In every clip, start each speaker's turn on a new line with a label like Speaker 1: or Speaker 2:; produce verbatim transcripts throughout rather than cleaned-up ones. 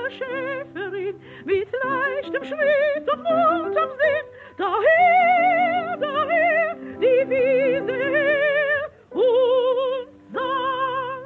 Speaker 1: Schäferin mit leichtem Schritt und munterm Sinn, daher, daher, die Wiese her und sang.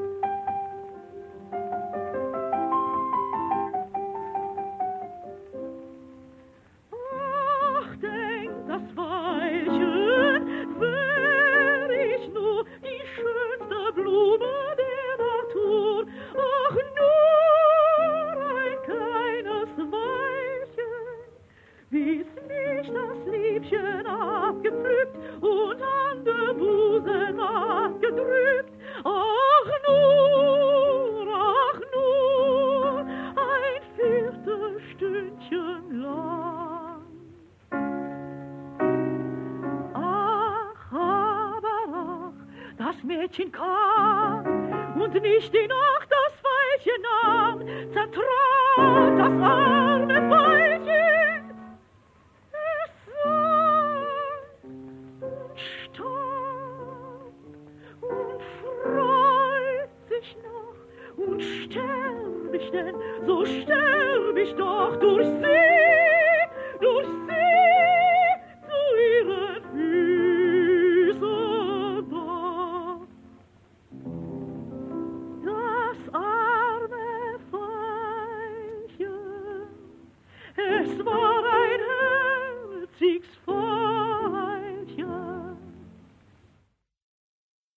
Speaker 1: Ach, denk, das Weilchen, wär ich nur die schönste Blume der Natur, ach, nur ein kleines Weilchen, wie's nicht das Liebchen abgepflückt und an der Busen abgedrückt, ach, nur, ach, nur ein Viertelstündchen lang. Ach, aber ach, das Mädchen kam und nicht die Nacht das Weilchen nahm, zertrat das arme Weilchen. Es sang und starb und freut sich noch. Und sterb ich denn, so sterb ich doch durch sie, durch sie zu ihren Füßen da. Das arme Veilchen, es war